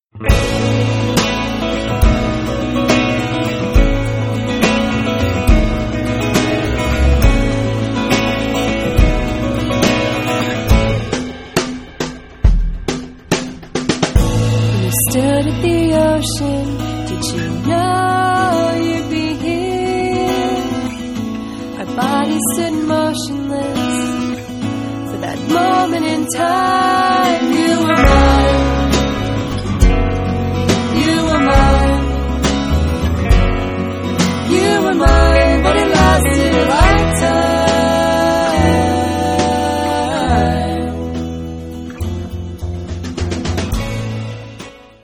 Stood at the ocean, did you know you'd be here? Our bodies stood motionless for that moment in time. You were mine.